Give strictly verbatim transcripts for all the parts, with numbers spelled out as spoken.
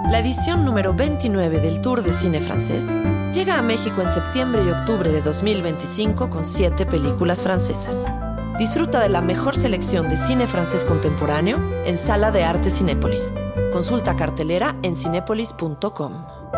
La edición número veintinueve del Tour de Cine Francés llega a México en septiembre y octubre de dos mil veinticinco con siete películas francesas. Disfruta de la mejor selección de cine francés contemporáneo en Sala de Arte Cinépolis. Consulta cartelera en cinépolis punto com.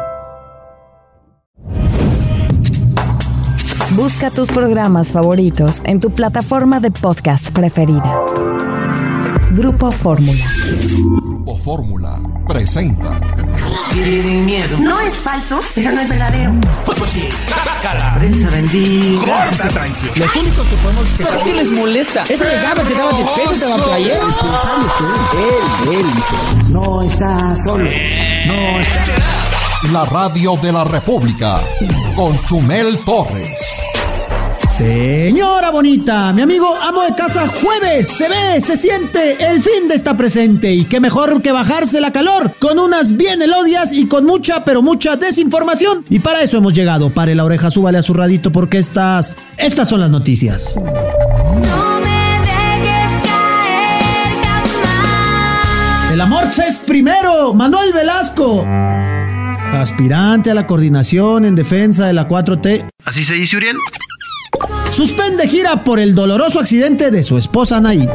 Busca tus programas favoritos en tu plataforma de podcast preferida. Grupo Fórmula. Grupo Fórmula presenta. Si tienen miedo. No es falso, pero no es verdadero. Pues pues sí. La prensa bendiga. Corta traición. Los únicos que podemos... Pero es que les molesta. Ese legado que daba despejo de la playera. Él, él dice. No está solo. No está... La radio de la República con Chumel Torres. Señora bonita, mi amigo amo de casa, jueves, se ve, se siente, el fin de está presente. Y qué mejor que bajarse la calor con unas bien elodias y con mucha, pero mucha desinformación. Y para eso hemos llegado. Pare la oreja, súbale a su radito porque estas, estas son las noticias. No me dejes caer jamás. El amor es primero, Manuel Velasco, aspirante a la coordinación en defensa de la cuatro T. ¿Así se dice, Uriel? Suspende gira por el doloroso accidente de su esposa Anaí.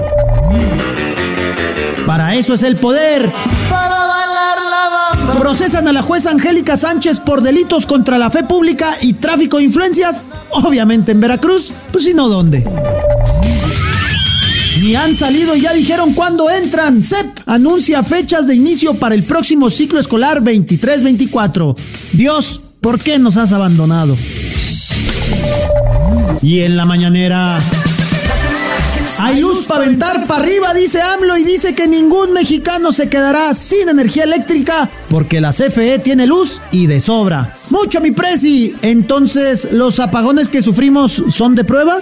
Para eso es el poder. Para bailar la bamba. Procesan a la jueza Angélica Sánchez por delitos contra la fe pública y tráfico de influencias. Obviamente en Veracruz, pues si no, ¿dónde? Ni han salido y ya dijeron cuándo entran. C E P anuncia fechas de inicio para el próximo ciclo escolar veintitrés veinticuatro. Dios, ¿por qué nos has abandonado? Y en la mañanera, hay luz para aventar para arriba, dice AMLO, y dice que ningún mexicano se quedará sin energía eléctrica porque la C F E tiene luz y de sobra. Mucho, mi presi. Entonces, ¿los apagones que sufrimos son de prueba?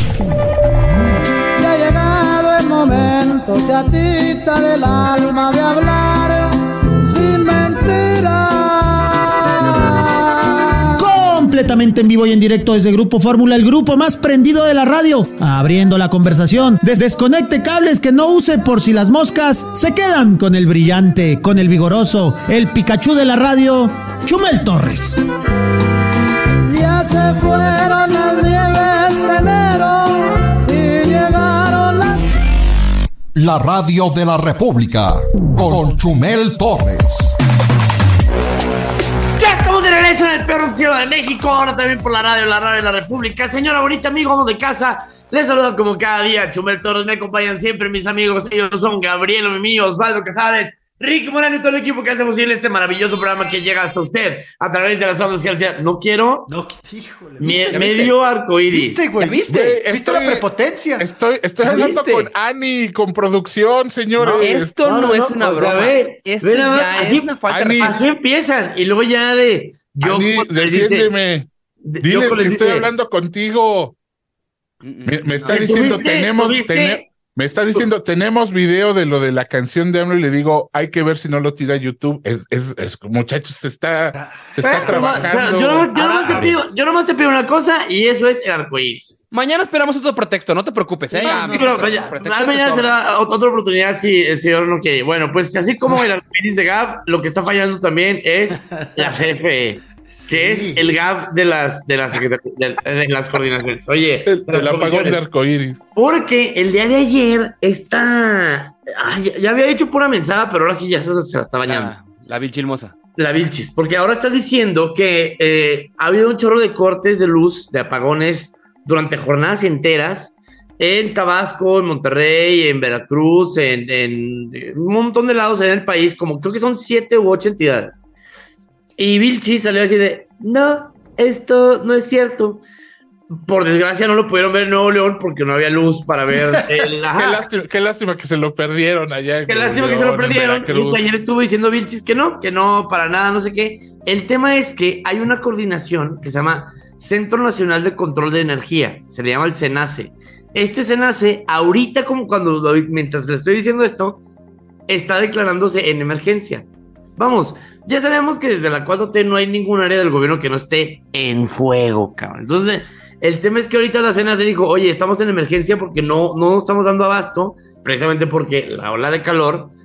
Ya ha llegado el momento, chatita del alma, de hablar sin mentiras. Completamente en vivo y en directo desde Grupo Fórmula, el grupo más prendido de la radio, abriendo la conversación. Desconecte cables que no use por si las moscas se quedan con el brillante, con el vigoroso, el Pikachu de la radio, Chumel Torres. Ya se fueron las nieves de enero y llegaron las... La radio de la República con Chumel Torres. Ya estamos de regreso en el peor cielo de México, ahora también por la radio, la radio de la República. Señora bonita, amigo, amo de casa, les saluda como cada día Chumel Torres. Me acompañan siempre mis amigos, ellos son Gabriel Mimí, Osvaldo Casares, Ricky Moreno y todo el equipo que hace posible este maravilloso programa que llega hasta usted a través de las ondas que decía, no quiero, no, híjole, ¿viste, medio arcoíris. ¿Viste, güey? ¿Viste? Güey, ¿Viste estoy, la prepotencia? Estoy, estoy hablando ¿Viste? con Ani, con producción, señores. No, esto no, no, no es una broma. Sea, ve, esto ve, ya así, es una falta Ani, de... Así empiezan, y luego ya de... Yo, Ani, defiéndeme. Dice, Diles que dice, estoy hablando contigo. Me, me está no, diciendo, ¿tuviste? tenemos... ¿Tuviste? Ten, me está diciendo, tenemos video de lo de la canción de AMLO y le digo, hay que ver si no lo tira a YouTube. Es, es, es muchachos, se está, se está pero, trabajando. Yo nomás, yo, nomás te pido, yo nomás te pido una cosa y eso es el arcoíris. Mañana esperamos otro pretexto, no te preocupes, ¿eh? No, no, pero mañana, mañana será otra oportunidad si el señor no quiere. Bueno, pues así como el arcoíris de Gab, lo que está fallando también es la C F E. Que sí. Es el gap de las de las, de, de las coordinaciones. Oye, el, el apagón de arcoíris. Porque el día de ayer está... Ay, ya había dicho pura mensada, pero ahora sí ya se, se la está bañando. Ah, la vilchilmosa. La vilchis. Porque ahora está diciendo que eh, ha habido un chorro de cortes de luz, de apagones, durante jornadas enteras, en Tabasco, en Monterrey, en Veracruz, en, en, en un montón de lados en el país, como creo que son siete u ocho entidades. Y Vilchis salió así de, no, esto no es cierto. Por desgracia no lo pudieron ver en Nuevo León porque no había luz para ver el... qué, lástima, qué lástima que se lo perdieron allá. Qué lástima León, que se lo perdieron. Y ayer estuvo diciendo Vilchis que no, que no, para nada, no sé qué. El tema es que hay una coordinación que se llama Centro Nacional de Control de Energía. Se le llama el CENACE. Este CENACE, ahorita como cuando, mientras le estoy diciendo esto, está declarándose en emergencia. Vamos, ya sabemos que desde la cuatro T no hay ningún área del gobierno que no esté en fuego, cabrón. Entonces, el tema es que ahorita la CENACE dijo, oye, estamos en emergencia porque no, no estamos dando abasto, precisamente porque la ola de calor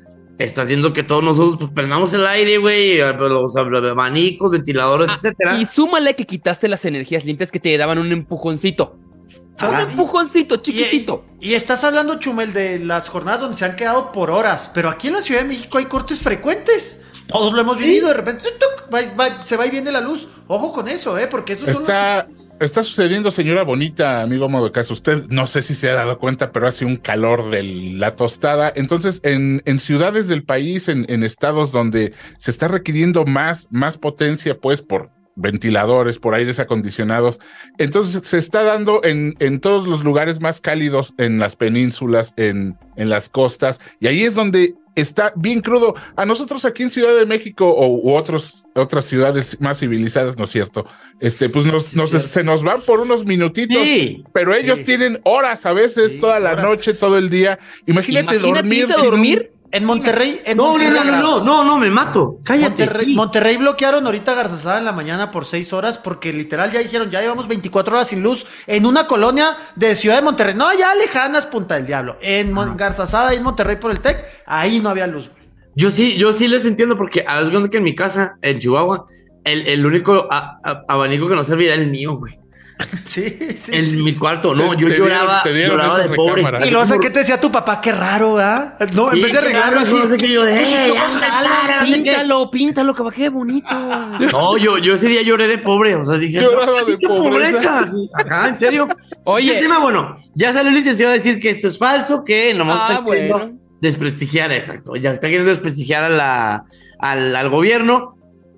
está haciendo que todos nosotros pues prendamos el aire, güey, los abanicos, ventiladores, ah, etcétera. Y súmale que quitaste las energías limpias que te daban un empujoncito. Ah, un empujoncito chiquitito. Y, y estás hablando, Chumel, de las jornadas donde se han quedado por horas, pero aquí en la Ciudad de México hay cortes frecuentes. Todos lo hemos vivido, de repente ¡tuc! Va, va, se va y viene la luz. Ojo con eso, ¿eh? Porque eso está, solo... está sucediendo, señora bonita, amigo Amo de Casa. Usted no sé si se ha dado cuenta, pero hace un calor de la tostada. Entonces, en, en ciudades del país, en, en estados donde se está requiriendo más, más potencia, pues, por ventiladores, por aires acondicionados. Entonces se está dando en, en todos los lugares más cálidos, en las penínsulas, en, en las costas, y ahí es donde está bien crudo. A nosotros aquí en Ciudad de México o u otros, otras ciudades más civilizadas, ¿no es cierto? Este, pues nos, nos, se nos van por unos minutitos, sí, pero ellos sí. tienen horas a veces, sí, toda la horas. noche, todo el día. Imagínate, Imagínate dormir. dormir. Un... En Monterrey, en no, Monterrey, no, no, no, no, no, me mato. Cállate. Monterrey, sí. Monterrey bloquearon ahorita Garzazada en la mañana por seis horas porque literal ya dijeron, ya llevamos veinticuatro horas sin luz en una colonia de Ciudad de Monterrey. No, ya lejanas, Punta del Diablo. En ah. Garzazada, en Monterrey por el T E C, ahí no había luz. Yo sí, yo sí les entiendo porque a veces que en mi casa, en Chihuahua, el, el único a, a, abanico que no servía era el mío, güey. Sí, sí. En sí, mi cuarto, no, yo te lloraba, dieron, dieron lloraba de pobre. Y luego, ¿qué te decía tu papá? Qué raro, ¿ah? ¿eh? No, en sí, vez de arreglarlo así. No sé qué lloré. Píntalo, píntalo, que bajé bonito. No, yo, yo ese día lloré de pobre, o sea, dije. Lloraba no, de pobreza. Ajá, en serio. Oye. El tema, bueno, ya salió el licenciado a decir que esto es falso, que nomás ah, está bueno. queriendo desprestigiar, exacto. Ya está queriendo desprestigiar a la, al, al gobierno,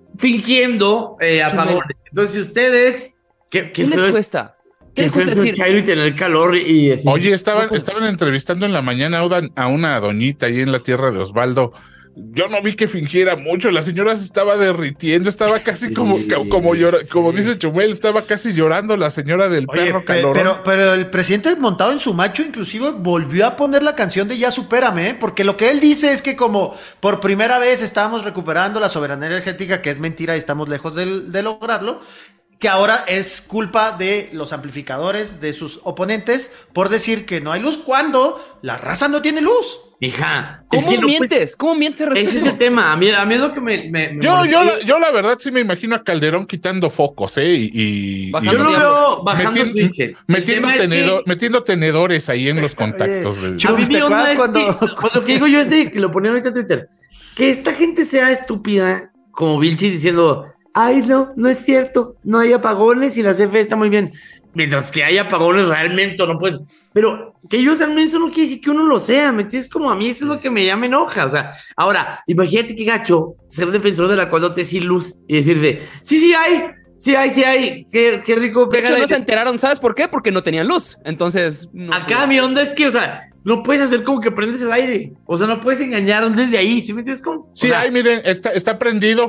fingiendo eh, apagones. Entonces, si ustedes. ¿Qué, qué, ¿Qué les es? cuesta? ¿Qué les cuesta decir? Y tener calor y decir, Oye, estaban, no, estaban entrevistando en la mañana a una doñita ahí en la tierra de Osvaldo. Yo no vi que fingiera mucho, la señora se estaba derritiendo, estaba casi como, sí, como, como, llora, como dice Chumel, estaba casi llorando la señora del Oye, perro pe calorón. Pero, pero el presidente montado en su macho inclusive volvió a poner la canción de Ya Supérame, ¿eh? Porque lo que él dice es que como por primera vez estábamos recuperando la soberanía energética, que es mentira y estamos lejos de, de lograrlo, que ahora es culpa de los amplificadores, de sus oponentes, por decir que no hay luz cuando la raza no tiene luz. Hija, ¿cómo es que no mientes? Puedes... ¿Cómo mientes? Ese es el tema. A mí, a mí es lo que me. me, me yo, yo, la, yo, la verdad, sí me imagino a Calderón quitando focos, ¿eh? Y. y yo lo veo bajando metiendo, switches. Metiendo, tenedor, es que... metiendo tenedores ahí en los contactos. Oye, de... A mí mi onda es cuando... que, cuando que digo yo, este, que lo ponía ahorita en Twitter, que esta gente sea estúpida, como Vilchis diciendo. Ay, no, no es cierto, no hay apagones y la C F E está muy bien. Mientras que hay apagones realmente, no puedes. Pero que ellos al menos no quiere decir que uno lo sea, ¿me entiendes? Como a mí eso es lo que me llama enoja. O sea, ahora, imagínate qué gacho ser defensor de la cual no te sin luz y decirte, sí, sí hay, sí hay, sí hay, qué, qué rico. De hecho, no se enteraron, ¿sabes por qué? Porque no tenían luz. Entonces. No Acá puedo. Mi onda es que, o sea, no puedes hacer como que prendes el aire. O sea, no puedes engañar desde ahí, ¿sí me entiendes? Como, sí, sea, ahí miren, está, está prendido.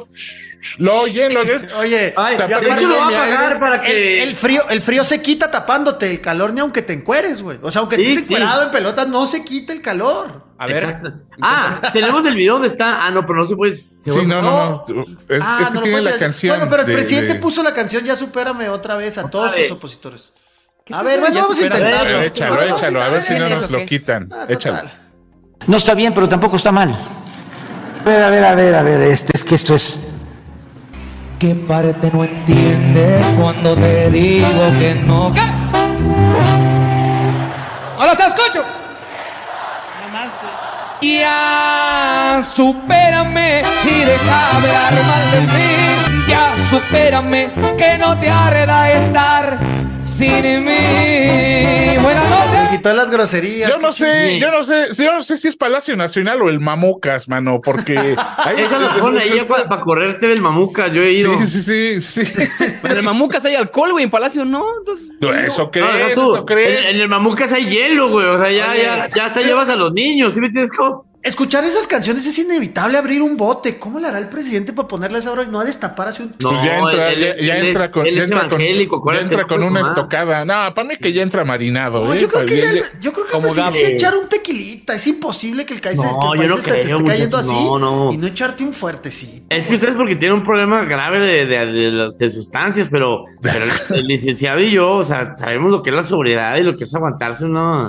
Lo oyen, lo oyen. Oye, ay, ya de hecho lo va a pagar para que el, el frío, el frío se quita tapándote el calor ni aunque te encueres, güey. O sea, aunque sí, estés encuerado sí. en pelotas, no se quita el calor. A ver. Exacto. Ah, tenemos el video donde está. Ah, no, pero no se puede. Se sí, no, no, no. Es, ah, es que no tiene la tener. canción. Bueno, pero el de, presidente de... puso la canción Ya Supérame otra vez a todos sus opositores. A ver, bueno, vamos a intentarlo. Échalo, échalo, a ver si no nos lo quitan. Échalo. No está bien, pero tampoco está mal. A ver, a ver, a ver, a ver, este, es que esto es... ¿Qué parte no entiendes cuando te digo que no? ¿Qué? ¡Hola, te escucho! Ya supérame y deja hablar mal de mí. Ya supérame que no te arreda estar sin mí. Buenas noches. Me quitó las groserías. Yo no sé, yo no sé, yo no sé si es Palacio Nacional o el Mamucas, mano, porque hay esa la pone ahí para pa correrte del Mamucas, yo he ido. Sí, sí, sí, sí. En el Mamucas hay alcohol, güey, en Palacio no, entonces. No, eso crees, no, no, tú, eso crees. En, en el Mamucas hay hielo, güey, o sea, ya, Oye, ya, ya hasta llevas a los niños, ¿sí me entiendes cómo? Escuchar esas canciones es inevitable abrir un bote. ¿Cómo le hará el presidente para ponerle esa hora y no a destapar así un... No, pues ya entra, él, ya, ya él entra es, con, ya entra con, ya entra con una estocada. No, para mí que ya entra marinado. No, ¿eh? yo creo que, ya, ya, yo creo que el presidente se echar un tequilita. Es imposible que el, caise, no, que el país no este, creo, te esté cayendo así no, no. y no echarte un fuertecito. Es que ustedes porque tienen un problema grave de, de, de, de, de sustancias, pero, pero el, el licenciado y yo, o sea, sabemos lo que es la sobriedad y lo que es aguantarse una...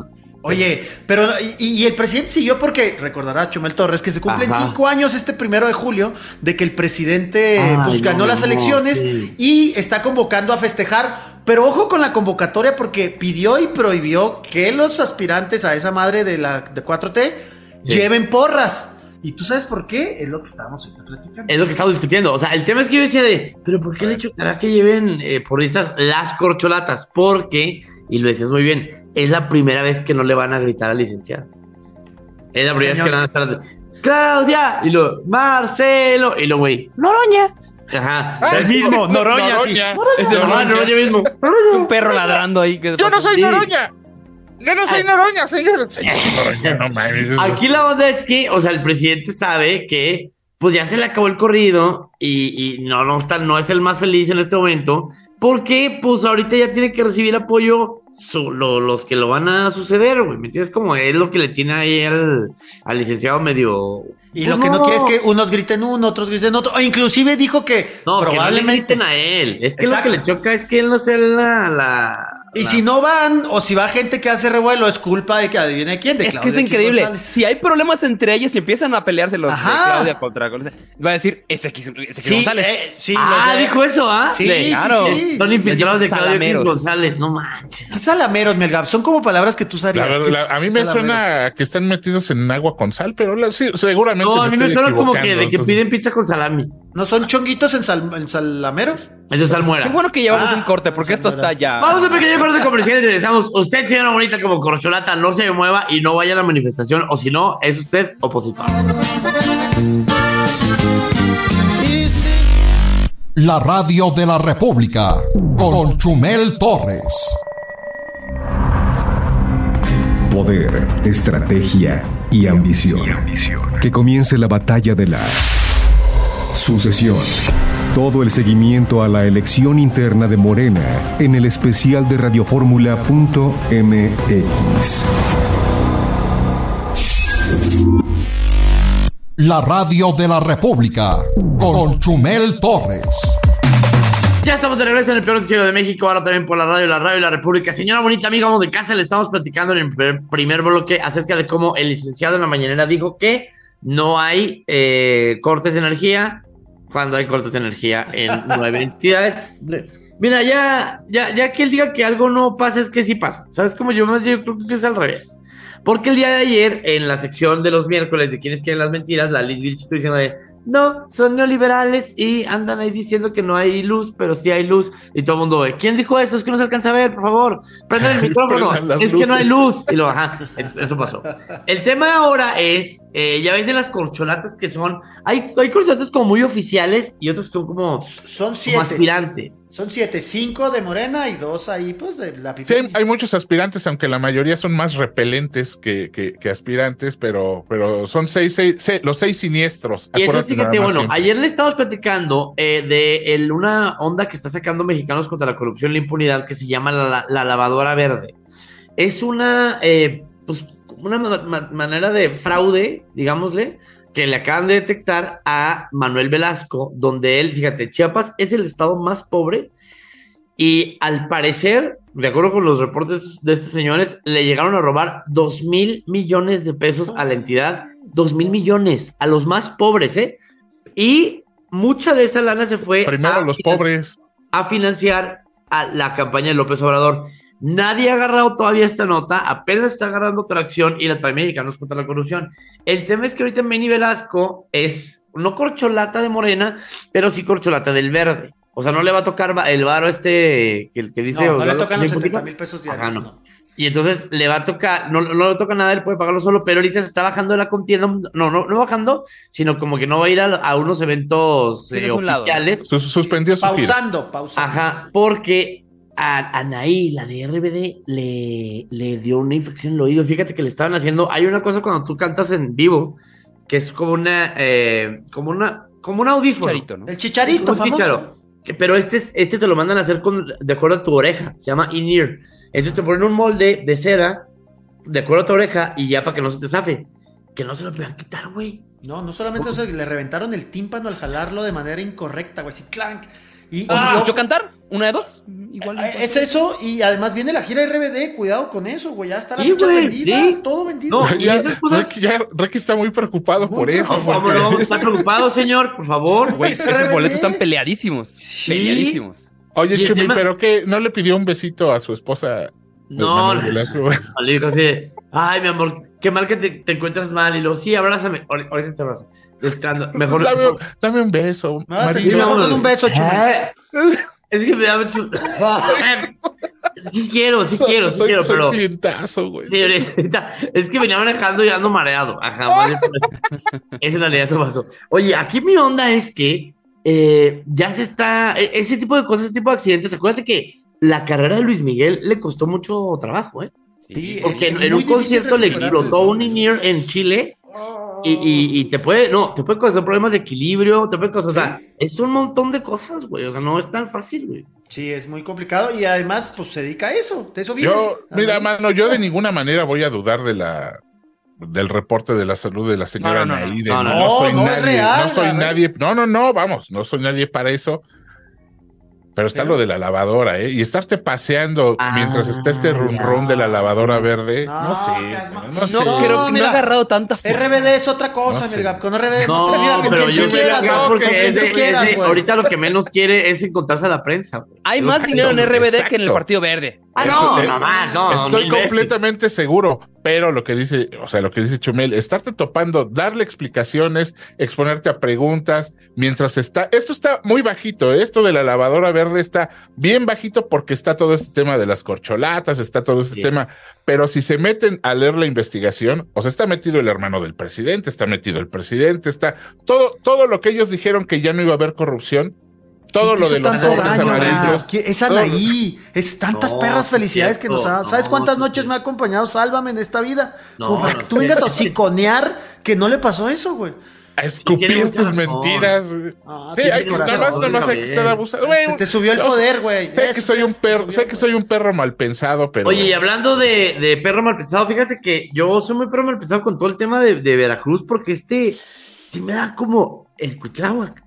Oye, pero y, y el presidente siguió porque recordará Chumel Torres que se cumplen Ajá. cinco años este primero de julio de que el presidente Ay, pues ganó no, las elecciones no, sí. y está convocando a festejar. Pero ojo con la convocatoria porque pidió y prohibió que los aspirantes a esa madre de la de cuatro T sí. lleven porras. ¿Y tú sabes por qué? Es lo que estábamos ahorita platicando. Es lo que estamos discutiendo. O sea, el tema es que yo decía de, pero ¿por qué le chocará que lleven eh, porristas las corcholatas? Porque, y lo decías muy bien, es la primera vez que no le van a gritar al licenciado. Es la primera vez que van a estar ¡Claudia! Y lo Marcelo. Y lo güey, ¡Noroña! Ajá. Ah, el mismo, Noroña. Noroña. Sí. Es el Noroña. Noroña mismo. Es un perro ladrando ahí. Que yo no soy Noroña. Yo no soy Noroña, señor. Señor Noroña, no mames. Aquí la onda es que, o sea, el presidente sabe que pues ya se le acabó el corrido y, y no, no, está, no es el más feliz en este momento, porque pues ahorita ya tiene que recibir apoyo su, lo, los que lo van a suceder, güey, ¿me entiendes? Como es lo que le tiene ahí al, al licenciado medio... Y pues lo que no. no quiere es que unos griten uno, otros griten otro, o inclusive dijo que no, probablemente... que no le griten a él, es que Exacto. Lo que le choca es que él no sea la... la... Y si no van, o si va gente que hace revuelo, es culpa de que adivine quién. De es Claudia que es increíble. González. Si hay problemas entre ellos y empiezan a pelearse los de Claudia contra González, va a decir, ese X, ese sí, González. Eh, sí, ah, los, dijo eso, ¿ah? Sí, sí, claro. Sí, sí. Son infiltrados de Claudia González, no manches. ¿Qué salameros, Melgab? Son como palabras que tú sabías. La, la, a mí me salameros. Suena que están metidos en agua con sal, pero la, sí, seguramente. No, a mí me suena como que de que entonces... piden pizza con salami. ¿No son chonguitos en, sal, en salameros? Eso es salmuera. Qué bueno que llevamos ah, un corte, porque esto está ya... Vamos a un pequeño corte comercial y regresamos. Usted, señora bonita, como corcholata, no se mueva y no vaya a la manifestación, o si no, es usted opositor. La radio de la República, con Chumel Torres. Poder, estrategia y ambición. Que comience la batalla de la sucesión. Todo el seguimiento a la elección interna de Morena en el especial de radioformula punto m x. La radio de la República, con Chumel Torres. Ya estamos de regreso en el peor noticiero de México, ahora también por la radio, la radio de la República. Señora bonita, amiga, vamos de casa, le estamos platicando en el primer, primer bloque acerca de cómo el licenciado en la mañanera dijo que no hay eh, cortes de energía cuando hay cortes de energía en nueve entidades. Mira, ya, ya, ya que él diga que algo no pasa, es que sí pasa. ¿Sabes cómo? Yo más yo creo que es al revés. Porque el día de ayer, en la sección de los miércoles de Quienes Quieren las Mentiras, la Liz Vilch estuvo diciendo de, no, son neoliberales y andan ahí diciendo que no hay luz, pero sí hay luz. Y todo el mundo ve, ¿quién dijo eso? Es que no se alcanza a ver, por favor. Prendan el micrófono. Es luces. Que no hay luz. Y lo, ajá, eso pasó. El tema ahora es, eh, ya ves de las corcholatas que son, hay, hay corcholatas como muy oficiales y otras como, como son siete. Como aspirante. Son siete, cinco de Morena y dos ahí, pues, de la Sí, hay muchos aspirantes, aunque la mayoría son más repelentes que, que, que aspirantes, pero, pero son seis, seis, seis, los seis siniestros. Y entonces, fíjate, bueno, siempre. Ayer le estábamos platicando eh, de el, una onda que está sacando Mexicanos contra la corrupción y la impunidad que se llama la, la, la lavadora verde. Es una, eh, pues, una ma- manera de fraude, digámosle, que le acaban de detectar a Manuel Velasco, donde él, fíjate, Chiapas es el estado más pobre y al parecer, de acuerdo con los reportes de estos señores, le llegaron a robar dos mil millones de pesos a la entidad, dos mil millones, a los más pobres, ¿eh? Y mucha de esa lana se fue primero a los finan- pobres a financiar a la campaña de López Obrador. Nadie ha agarrado todavía esta nota, apenas está agarrando tracción y la trae Mexicanos contra la corrupción. El tema es que ahorita Manny Velasco es no corcholata de Morena, pero sí corcholata del verde. O sea, no le va a tocar el varo este que, que dice... No, no le tocan los setenta mil pesos diarios. Ajá, no. no. Y entonces le va a tocar, no, no le toca nada, él puede pagarlo solo, pero ahorita se está bajando de la contienda, no, no, no bajando, sino como que no va a ir a, a unos eventos sí, eh, oficiales. Sus, suspendió su Pausando, gira. pausando. Ajá, porque... A Anaí, la de R B D, le, le dio una infección en el oído. Fíjate que le estaban haciendo. Hay una cosa cuando tú cantas en vivo, que es como una, eh, como una, como un audífono. Chicharito, ¿no? El chicharito, un chicharo. Pero este, este te lo mandan a hacer con, de acuerdo a tu oreja. Se llama in-ear. Entonces te ponen un molde de cera, de acuerdo a tu oreja, y ya para que no se te zafe. Que no se lo puedan quitar, güey. No, no solamente eso, le reventaron el tímpano al jalarlo de manera incorrecta, güey. Así, clank. Y, ¿O se y- escuchó cantar? ¿Una de dos? Igual. Ah, Es eso, y además viene la gira R B D, cuidado con eso, güey, ya están las Sí, fechas güey, vendidas, sí. todo vendido. No, y Ya, esas cosas. Ricky, ya, Ricky está muy preocupado por eso. Por favor, no, está preocupado, señor, por favor. Güey, es que esos boletos están peleadísimos. Peleadísimos. Oye, Y el Chumi, tema- ¿pero qué? ¿No le pidió un besito a su esposa? No, Manuel Velasco? le dijo así de, ay, mi amor, qué mal que te, te encuentras mal. Y luego, sí, abrázame. Ahor- Ahorita te abrazo. Estando, mejor. Dame, dame un beso, Me vas a marido. seguir con un beso, Chumi. Eh, Es que me da mucho. Sí quiero, sí Soy- quiero, sí soy- quiero, soy pero. clientazo, güey. Sí, ahorita, es que venía manejando y ando mareado. Ajá, más bien por eso. Esa en realidad eso pasó. Oye, aquí mi onda es que eh, ya se está. e- Ese tipo de cosas, ese tipo de accidentes. Acuérdate que la carrera de Luis Miguel le costó mucho trabajo, ¿eh? Sí, Porque es en, en muy un difícil concierto le recuperarte explotó eso. un in-ear en Chile y, y, y te puede, no, te puede causar problemas de equilibrio, te puede causar, o sea, es un montón de cosas, güey, o sea, no es tan fácil, güey. Sí, es muy complicado y además, pues se dedica a eso, de eso vive. Yo, mira, Ajá. mano, yo de ninguna manera voy a dudar de la del reporte de la salud de la señora No, no, no, Anaíde. no, No, no, no, soy no es nadie, real, no soy a ver. nadie. No, no, no, vamos, no soy nadie para eso. Pero está Pero- lo de la lavadora, ¿eh? Y estarte paseando Ah, mientras está este run run de la lavadora verde. No, No, sé, seas ma- no, No, sé. creo que no mira, ha agarrado tanta fuerza. R B D es otra cosa, No sé. Mirga, con R B D No, te mira, con pero quien yo tú me quieras, acá güey, porque con quien ese- tú quieras, ese- güey. ahorita lo que menos quiere es encontrarse a la prensa, güey. Hay Es más lo que- dinero en R B D que en el Exacto. Partido Verde. Ah, Eso, no, eh, no más, no, Estoy mil veces. completamente seguro, pero lo que dice, o sea, lo que dice Chumel, estarte topando, darle explicaciones, exponerte a preguntas, mientras está, esto está muy bajito, ¿eh? Esto de la lavadora verde está bien bajito porque está todo este tema de las corcholatas, está todo este Sí. tema, pero si se meten a leer la investigación, o sea, está metido el hermano del presidente, está metido el presidente, está todo, todo lo que ellos dijeron que ya no iba a haber corrupción. Todo ¿Quién lo te de hizo los tanto sobres daño, amarillos. Gab? ¿Quién- Es todo- Anaí, es tantas No, perras sí, felicidades que nos ha... cierto. ¿Sabes No, cuántas sí, noches sí. me ha acompañado Sálvame en esta vida? No, Como para no, que tú sí. vengas a hociconear que no le pasó eso, güey. A tiene escupir mucha tus razón. mentiras. güey. Ah, Sí, tiene hay que, nada corazón, más, nada más hay que Gabriel. estar abusando. Güey, Se te subió el yo poder, güey. Sé que Eso soy se un te perro, subió, sé que güey. soy un perro mal pensado, pero. Oye, y hablando de, de perro mal pensado, fíjate que yo soy muy perro mal pensado con todo el tema de, de Veracruz, porque este sí me da como el Cuitláhuac.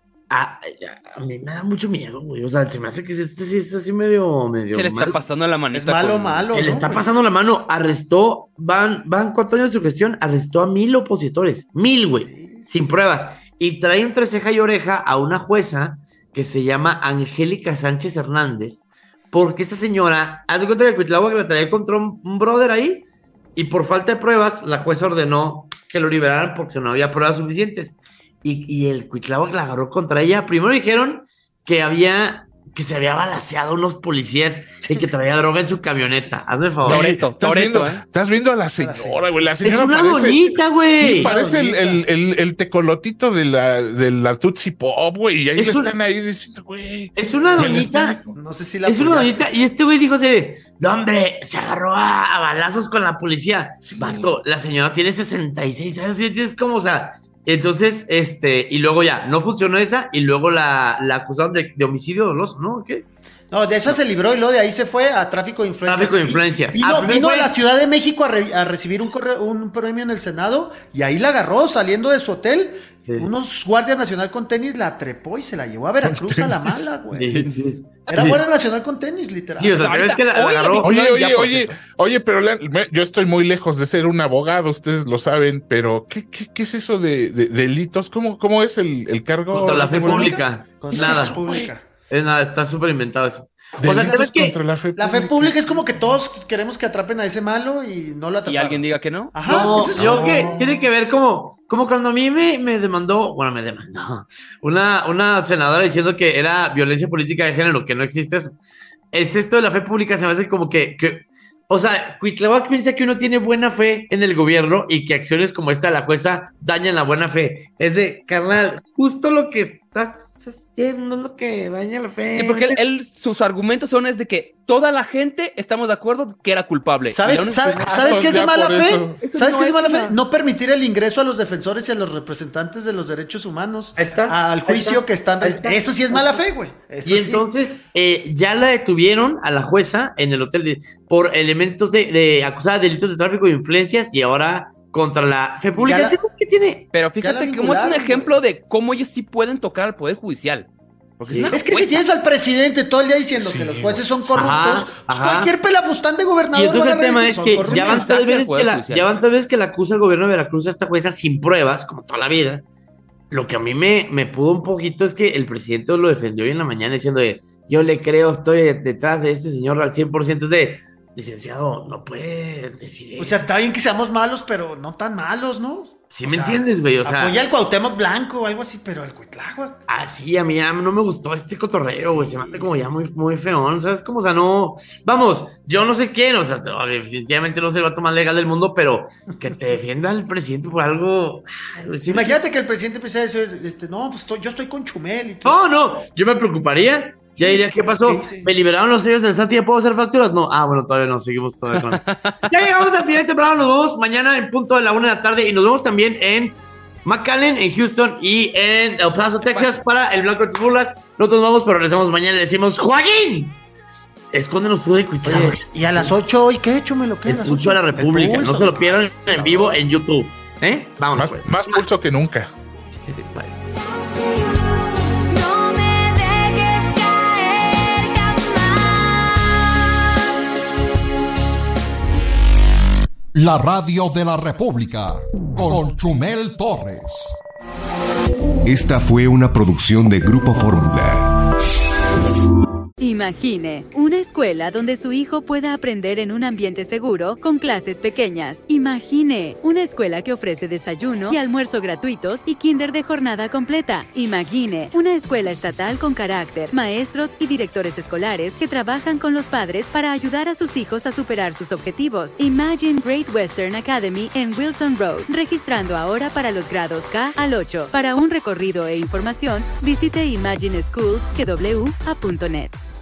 A, a, a mí me da mucho miedo, güey. O sea, se me hace que este sí está así medio, medio ¿Qué le está mal. pasando la manita? Es malo, con- malo. Le ¿no, está güey? pasando la mano. Arrestó, van, van cuatro años de su gestión, arrestó a mil opositores. Mil, güey. Sin pruebas. Y trae entre ceja y oreja a una jueza que se llama Angélica Sánchez Hernández. Porque esta señora, haz de cuenta que Cuitláhuac la traía contra un, un brother ahí. Y por falta de pruebas, la jueza ordenó que lo liberaran porque no había pruebas suficientes. Y, y el Cuitláhuac la agarró contra ella. Primero dijeron que había, que se había balaceado unos policías y que traía droga en su camioneta. Hazme el favor. Toreto, ¿Estás Toreto, viendo, ¿eh? estás viendo a la señora, güey. La Es señora una parece. bonita, güey. Sí, parece el, el, el, el tecolotito de la, de la Tootsie Pop, güey. Y ahí Es le un- están ahí diciendo, güey. Es una Y él doñita. está- No sé si la Es una apoyaste. doñita. Y este güey dijo así, no, hombre, se agarró a, a balazos con la policía. Vato, la señora tiene sesenta y seis años. ¿Sí entiendes cómo? O sea, entonces, este, y luego ya, no funcionó esa, y luego la, la acusaron de, de homicidio doloso, ¿no? ¿Qué? No, de esa se libró y luego de ahí se fue a tráfico de influencias. Tráfico de Y- influencias. Vino, Ah, primero vino fue- a la Ciudad de México a, re- a recibir un, corre- un premio en el Senado y ahí la agarró saliendo de su hotel. Sí. Unos guardia nacional con tenis la trepó y se la llevó a Veracruz a la mala, güey. Sí, sí. Era Sí. guardia nacional con tenis, literal. Sí, o sea, Ahorita, ¿ves que la, la hoy la agarró? vi- Oye, Ya oye, oye, proceso. oye, pero la- me- yo estoy muy lejos de ser un abogado, ustedes lo saben, pero ¿qué, qué, qué es eso de, de- delitos? ¿Cómo, cómo es el, el cargo? Contra la fe ¿Cómo- pública. Con Nada. nada. Pública. Es nada, está súper inventado eso. O sea, Delitos ¿sabes qué? contra la fe La fe pública es como que todos queremos que atrapen a ese malo y no lo atrapan. Y alguien diga que no. Ajá, No, ese es- yo que tiene que ver como, como cuando a mí me, me demandó, bueno, me demandó una, una senadora diciendo que era violencia política de género, que no existe eso. Es esto de la fe pública, se me hace como que, que o sea, Cuitláhuac piensa que uno tiene buena fe en el gobierno y que acciones como esta de la jueza dañan la buena fe. Es de, carnal, justo lo que estás haciendo es lo que daña la fe. Sí, porque él, él- sus argumentos son es de que toda la gente estamos de acuerdo que era culpable. ¿Sabes, Y aún- sabe- Ah, ¿sabes qué es de ya mala por fe? eso. Eso ¿Sabes no qué es de es mala una- fe? No permitir el ingreso a los defensores y a los representantes de los derechos humanos Ahí está, al ahí juicio está, que están. ahí está. Eso sí es mala fe, güey. Eso Y sí. entonces eh, ya la detuvieron a la jueza en el hotel de- por elementos de, de acusada de delitos de tráfico de influencias y ahora contra la fe pública. Ya la- ¿Entiendes qué tiene? Pero Ya fíjate la cómo es un vincularon, ejemplo de cómo ellos sí pueden tocar al Poder Judicial. Sí. Es, es que si tienes al presidente todo el día diciendo sí, que los jueces son corruptos, ajá, pues ajá. cualquier pelafustán de gobernador. Y entonces el tema es que ya van, tres veces que la, ya van tres veces que la acusa el gobierno de Veracruz a esta jueza sin pruebas, como toda la vida. Lo que a mí me, me pudo un poquito es que el presidente lo defendió hoy en la mañana diciendo de, yo le creo, estoy detrás de este señor al cien por ciento. Es de, licenciado, no puede decir eso. O sea, está bien que seamos malos, pero no tan malos, ¿no? Sí, o me sea, entiendes, güey, o sea... Apoya al Cuauhtémoc Blanco o algo así, pero al Cuitláhuac... Ah, sí, a mí ya no me gustó este cotorreo, güey, se me hace como ya muy, muy feón, ¿sabes? Como, o sea, no... Vamos, yo no sé quién, o sea, definitivamente no soy el vato más legal del mundo, pero que te defienda el presidente por algo... Ay, sí, imagínate que el presidente empiece a decir, este, no, pues estoy, yo estoy con Chumel y todo. No, no, yo me preocuparía... Ya diría, ¿qué pasó? Sí, sí. ¿Me liberaron los sellos del S A T y ya puedo hacer facturas? No, ah, bueno, todavía no, seguimos todavía con... Ya llegamos al final de este programa, nos vemos mañana en punto de la una de la tarde y nos vemos también en McAllen, en Houston y en El Paso, Texas para el Blanco de tus Burlas. Nosotros nos vamos, pero regresamos mañana y le decimos, ¡Joaquín! Escóndenos tú de Cuitláhuac. Y a las ocho hoy, ¿qué hecho me lo queda? El pulso de la República, no se lo pierdan en vivo en YouTube. ¿Eh? Vámonos, más, pues. Más pulso que nunca. Bye. La radio de la República, con Chumel Torres. Esta fue una producción de Grupo Fórmula. Imagine una escuela donde su hijo pueda aprender en un ambiente seguro con clases pequeñas. Imagine una escuela que ofrece desayuno y almuerzo gratuitos y kinder de jornada completa. Imagine una escuela estatal con carácter, maestros y directores escolares que trabajan con los padres para ayudar a sus hijos a superar sus objetivos. Imagine Great Western Academy en Wilson Road, registrando ahora para los grados K al ocho. Para un recorrido e información, visite imagine schools punto net.